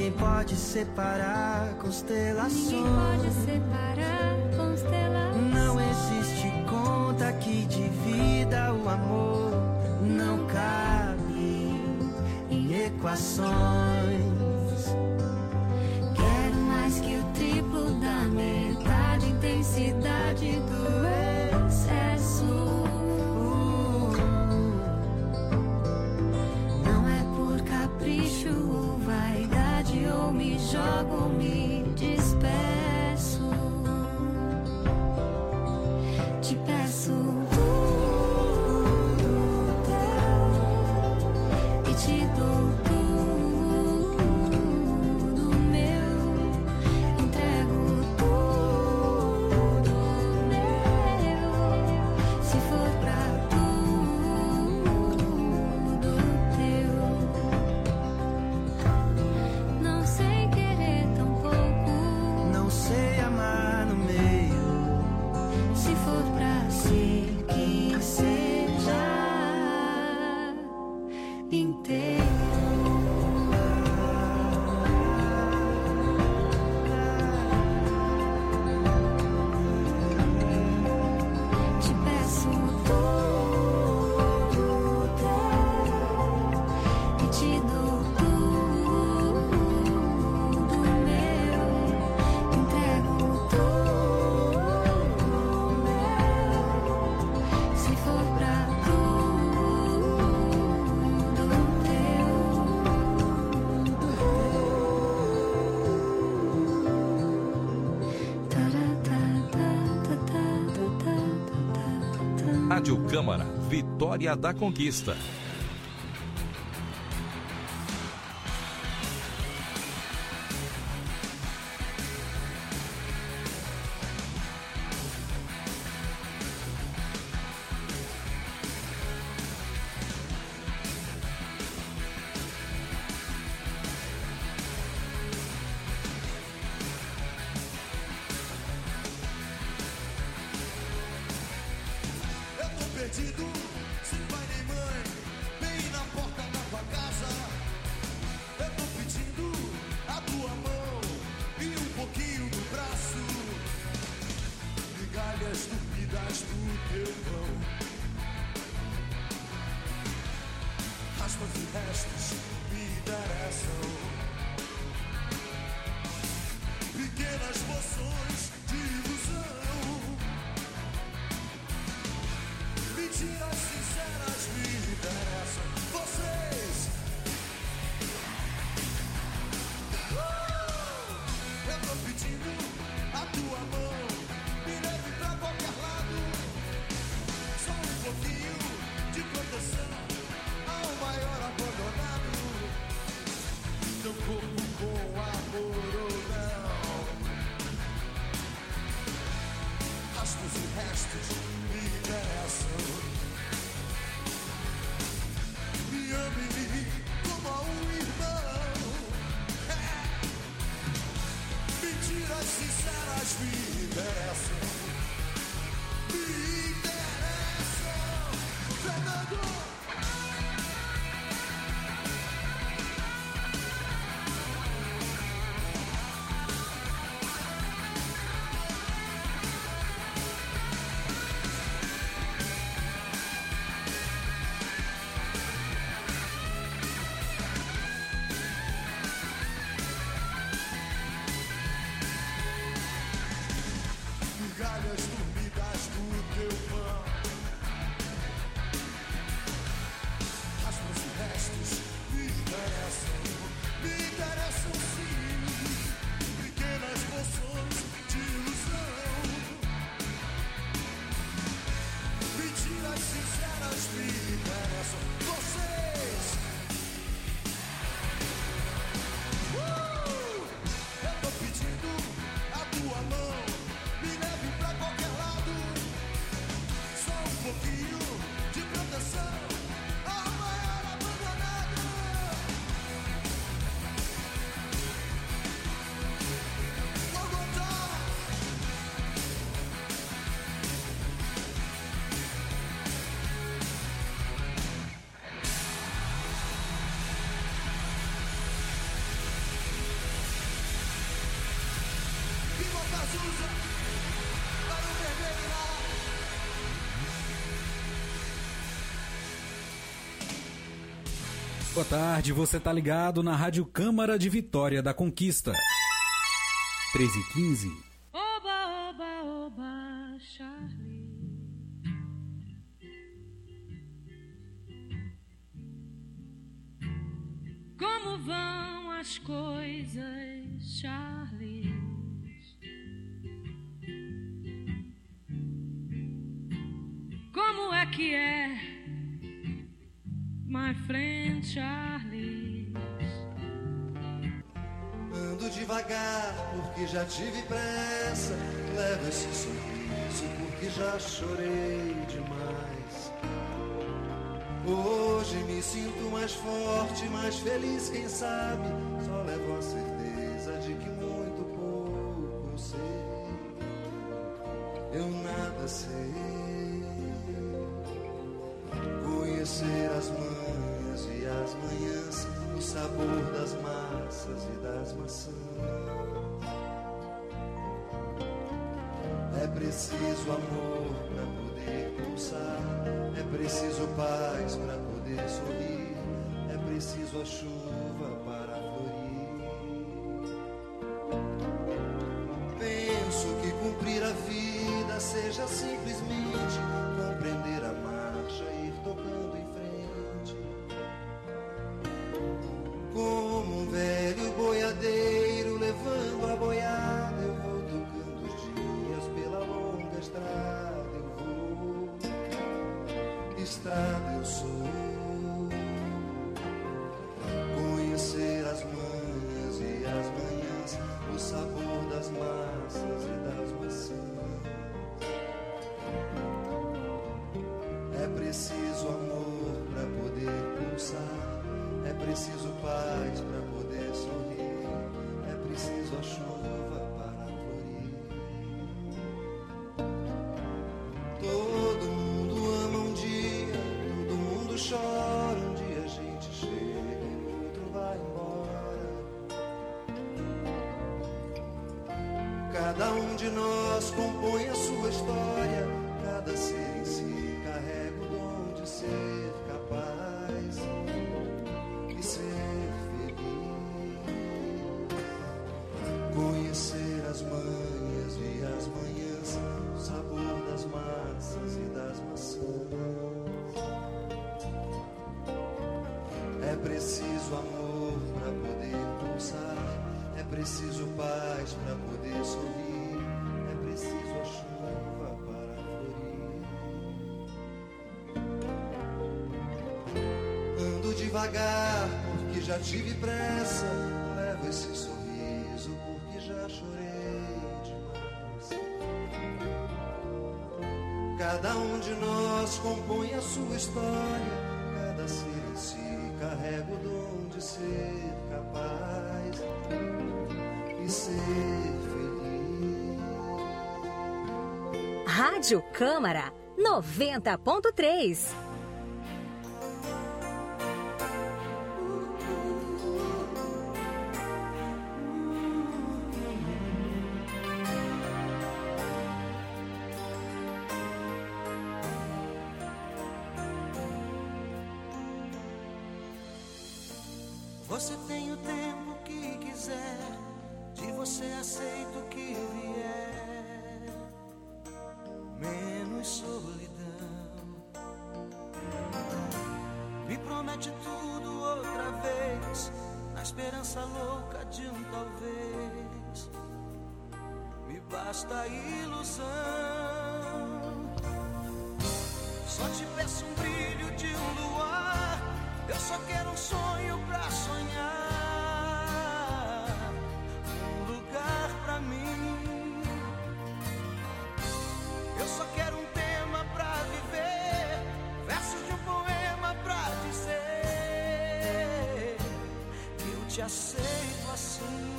Ninguém pode separar constelações. Ninguém pode separar constelações. Não existe conta que divida o amor. Não cabe em equações. Quero mais que o triplo da metade, intensidade do excesso. Não é por capricho ou vaidade, ou me jogo ou me despeço. Te peço tudo teu e te dou tudo meu. Entrego tudo meu. Se for pra tudo teu. Não sei querer tão pouco. Não sei amar no meio. Se for pra ser que seja inteiro. Te peço tudo teu e te dou tudo meu. Entrego tudo meu. Se for pra tudo teu. Rádio Câmara, Vitória da Conquista. Eu tô perdido, sem pai nem mãe, bem na porta da tua casa. Eu tô pedindo a tua mão e um pouquinho do braço. Migalhas estúpidas do teu pão, raspas e restos me interessam. Pequenas poções de ilusão, mentiras sinceras me interessam. Vocês, eu tô pedindo a tua mão, me leve pra qualquer lado. Só um pouquinho de proteção ao maior abandonado. Teu corpo com amor ou não, rastos e restos me interessam. Me ame como a um irmão. Mentiras sinceras me Cazuza, para o vermelho lá. Boa tarde, você tá ligado na Rádio Câmara de Vitória da Conquista. 13h15. Oba, oba, oba, Charlie. Como vão as coisas, Charlie? Como é que é, my friend Charlie? Ando devagar porque já tive pressa. Levo esse sorriso porque já chorei demais. Hoje me sinto mais forte, mais feliz, quem sabe. Só levo a certeza de que muito pouco eu sei. Eu nada sei. Conhecer as manhas e as manhãs, o sabor das massas e das maçãs. É preciso amor pra poder pulsar, é preciso paz pra poder sorrir, é preciso a chuva para florir. Penso que cumprir a vida seja simplesmente compreender a marcha e ir tocando em frente. Como um velho boiadeiro levando a boiada, eu vou tocando os dias pela longa estrada. Eu vou, estrada eu sou. Conhecer as manhãs e as manhãs, o sabor das massas e das maçãs. É preciso amor pra poder pulsar, é preciso paz pra poder sorrir, é preciso a chuva para florir. Todo mundo ama um dia, todo mundo chora, um dia a gente chega e o outro vai embora. Cada um de nós compõe a sua história, cada ser em si carrega o dom de ser capaz e ser feliz. Conhecer as manhas e as manhãs, o sabor das massas e das maçãs. É preciso amor pra poder pulsar, é preciso paz pra poder sorrir, é preciso a chuva para florir. Ando devagar porque já tive pressa, levo esse sorriso porque já chorei demais. Cada um de nós compõe a sua história, cada ser em si carrega o dom de ser capaz e ser feliz. Rádio Câmara 90.3. Você tem o tempo que quiser, de você aceito o que vier, menos solidão. Me promete tudo outra vez, na esperança louca de um talvez. Me basta a ilusão. Só te peço um brilho de um luar, eu só quero um sonho pra sonhar, um lugar pra mim. Eu só quero um tema pra viver, versos de um poema pra dizer que eu te aceito assim.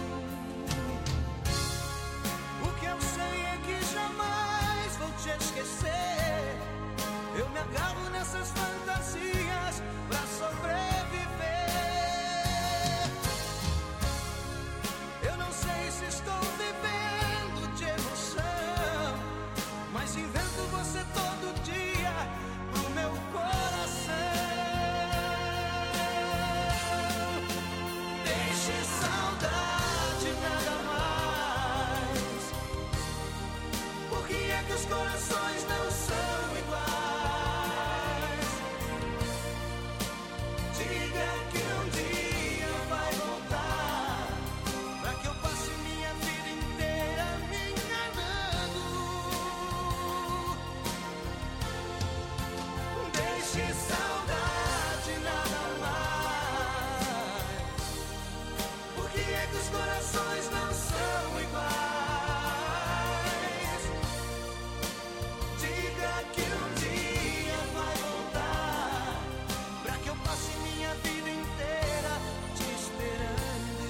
O que eu sei é que jamais vou te esquecer. Eu me agarro nessas fantasias pra sobreviver. Eu não sei se estou vivendo dos corações não são iguais. Diga que um dia vai voltar, pra que eu passe minha vida inteira te esperando.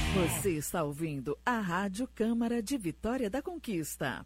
Você está ouvindo a Rádio Câmara de Vitória da Conquista.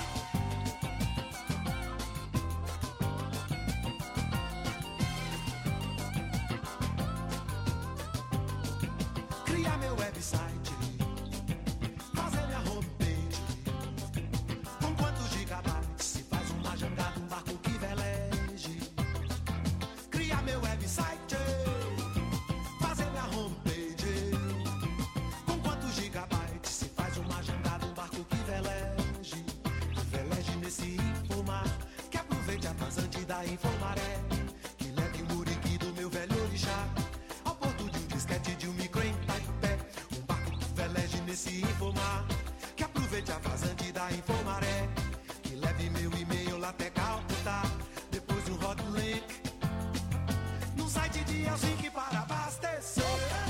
Criar meu website, fazer minha homepage. Com quantos gigabytes se faz uma jangada, um barco que veleje? Criar meu website, fazer minha homepage. Com quantos gigabytes se faz uma jangada, um barco que veleje? Veleje nesse infomar, que aproveite a vazante da Infomaré, que leve o muriqui do meu velho orixá ao porto de um disquete de um micro em Taipé. Um barco que veleje nesse infomar, que aproveite a vazante da Infomaré, que leve meu e-mail lá até Calcutá, depois de um hot link no site de Helsinki para abastecer.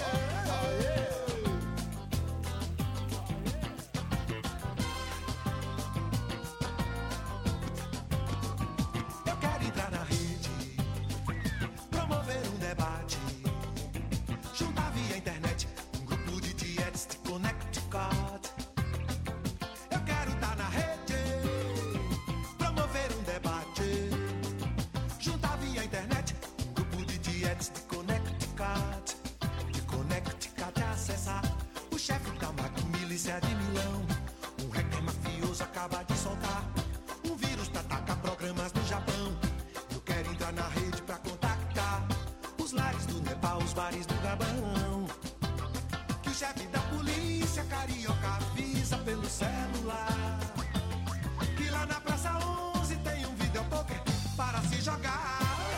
Eu quero entrar na rede, promover um debate, juntar via internet um grupo de tietes de Connecticut. Eu quero estar na rede, promover um debate, juntar via internet um grupo de tietes de Connecticut. De Connecticut acessar o chefe da milícia de Milão. Um hacker mafioso acaba de soltar um vírus pra atacar programas no Japão. Eu quero entrar na rede pra contactar os lares do Nepal, os bares do Gabão. Que o chefe da polícia carioca avisa pelo celular que lá na Praça 11 tem um videopoker para se jogar.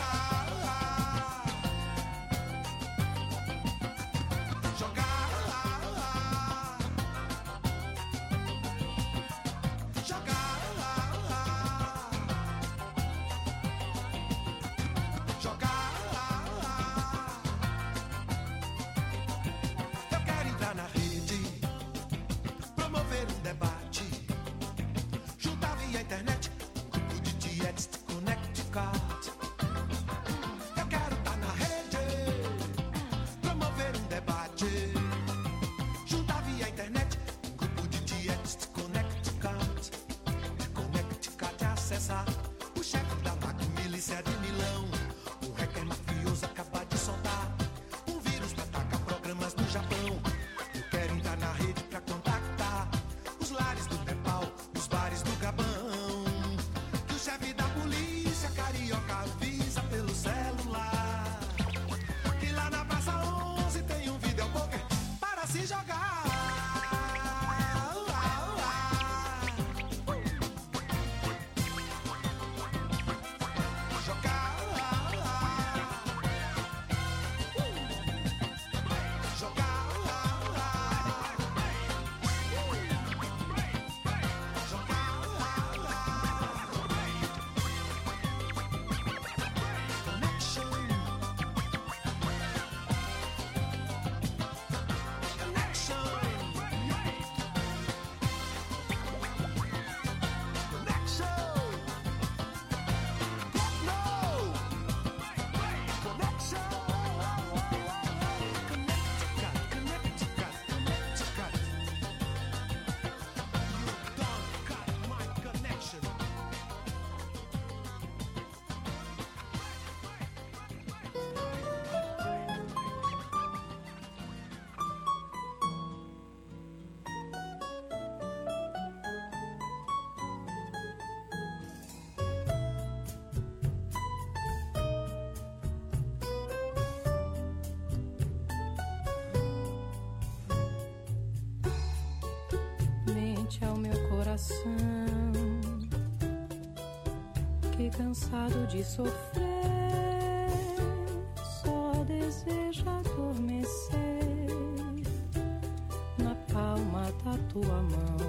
Jogar. Jogar. Jogar. Eu quero entrar na rede, promover um debate, juntar via internet um grupo de tietes de Connecticut. Eu quero estar na rede, promover um debate, juntar via internet um grupo de tietes de Connecticut. De Connecticut acessar o chefe da milícia de Milão. Um hacker mafioso acaba de soltar um vírus pra atacar programas no Japão. Eu quero entrar na rede pra contactar os lares do Nepal, os bares do Gabão. Que o chefe da polícia carioca avisa pelo celular que lá na Praça 11 tem um videopoker para se jogar. Mente ao meu coração, que cansado de sofrer, só deseja adormecer na palma da tua mão.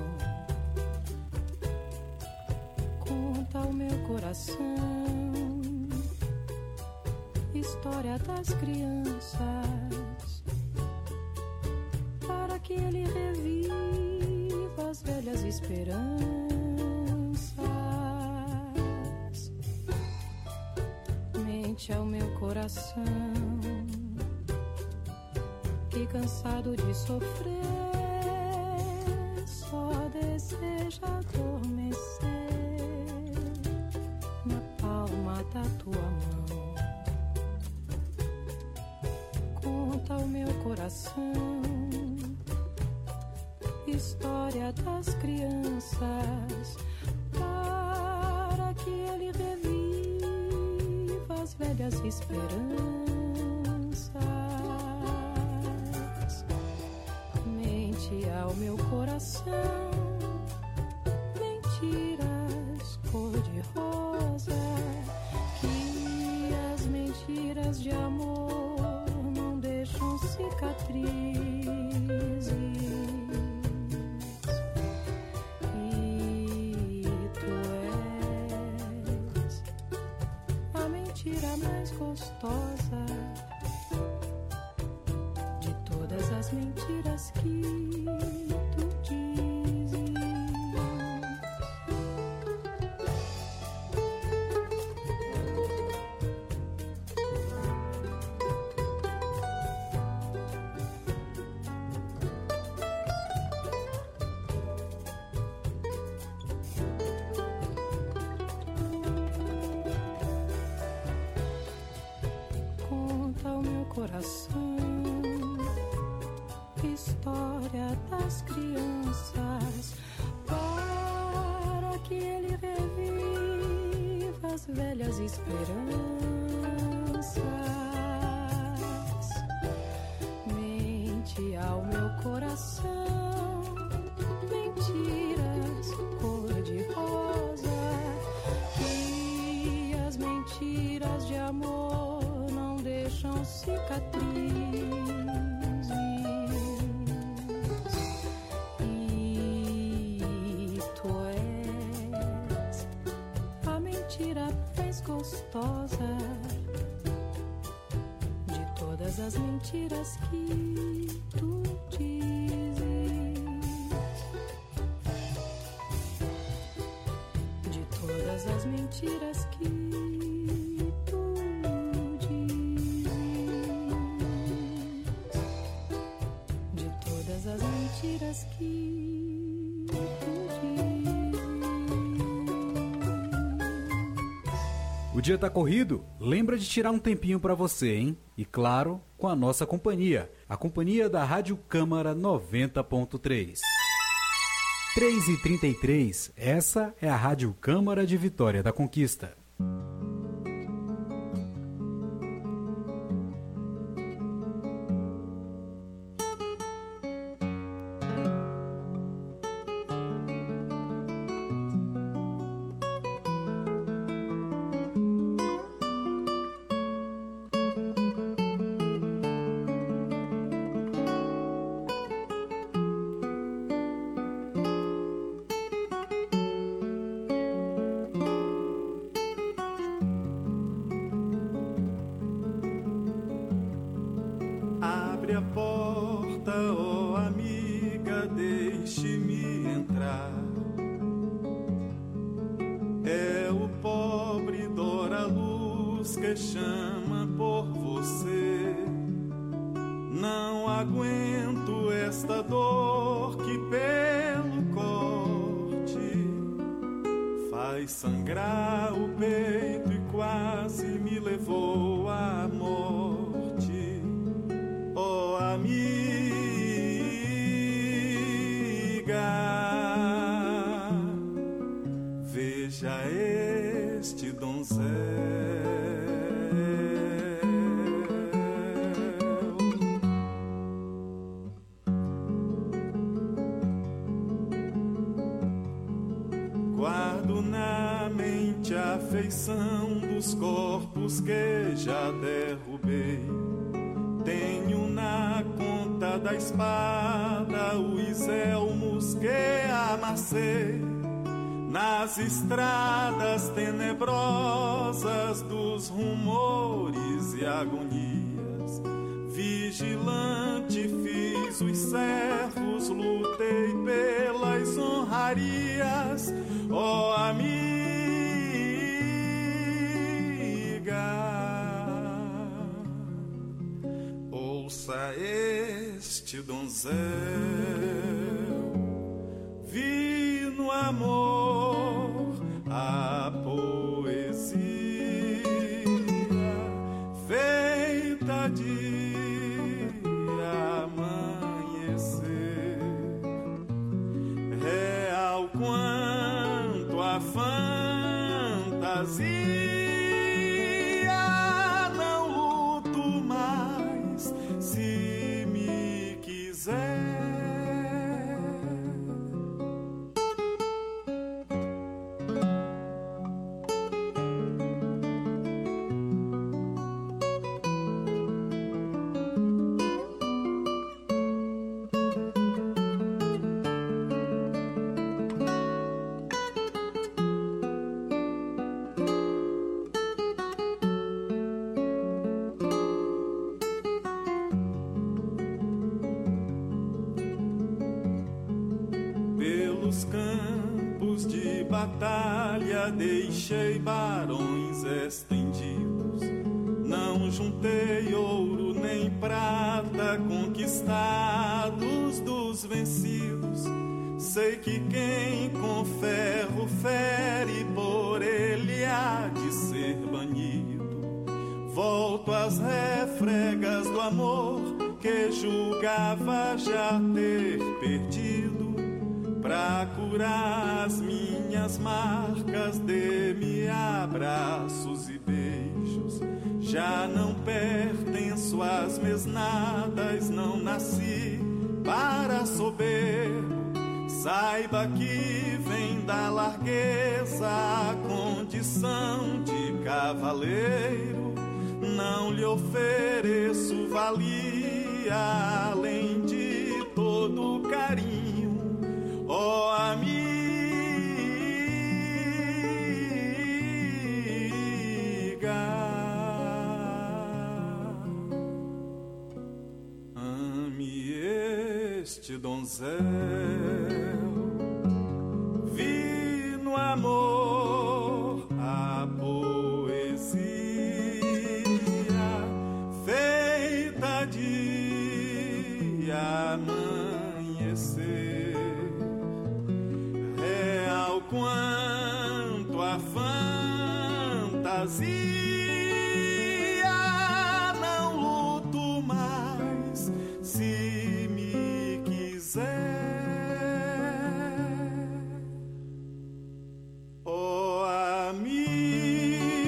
Conta ao meu coração história das crianças, para que ele reviva as velhas esperanças. Mente ao meu coração, que cansado de sofrer, só deseja adormecer na palma da tua mão. Conta o meu coração, história das crianças, para que ele reviva as velhas esperanças. Mente ao meu coração, mentiras cor-de-rosa, que as mentiras de amor não deixam cicatrizes. E tu és a mentira mais gostosa de todas as mentiras que tu dizes. Conta o meu coração, história das crianças, para que ele reviva as velhas esperanças. Mente ao meu coração, mentiras cor-de-rosa, que as mentiras de amor não deixam cicatrizes. Mais gostosa de todas as mentiras que tu dizes, de todas as mentiras que tu dizes, de todas as mentiras que tu dizes. O dia tá corrido? Lembra de tirar um tempinho pra você, hein? E claro, com a nossa companhia, a companhia da Rádio Câmara 90.3. 3h33, essa é a Rádio Câmara de Vitória da Conquista. Abre a porta, ó amiga, deixe-me entrar. É o pobre Dora Luz que chama por você. Não aguento esta dor que pelo corte faz sangrar o peito e quase me levou à morte. Oh, amiga, veja este donzel. Guardo na mente a feição dos corpos que já derrubei. Tenho na conta da espada os elmos que amassei nas estradas tenebrosas dos rumores e agonias. Vigilante fiz os servos, lutei pelas honrarias. Ó amiga, ouça este donzel, vi no amor a poesia feita de amanhecer, real quanto a fantasia. Não luto mais se me quiser. Pelos campos de batalha deixei barões estendidos, não juntei ouro nem prata conquistados dos vencidos. Sei que quem com ferro fere, por ele há de ser banido. Volto às refregas do amor que julgava já ter perdido. Pra curar as minhas marcas, dê-me abraços e beijos. Já não pertenço às mesnadas, não nasci para soberbo. Saiba que vem da largueza a condição de cavaleiro. Não lhe ofereço valia além de todo carinho. Ó amiga, ame este donzel, vi no amor a poesia feita de amanhecer.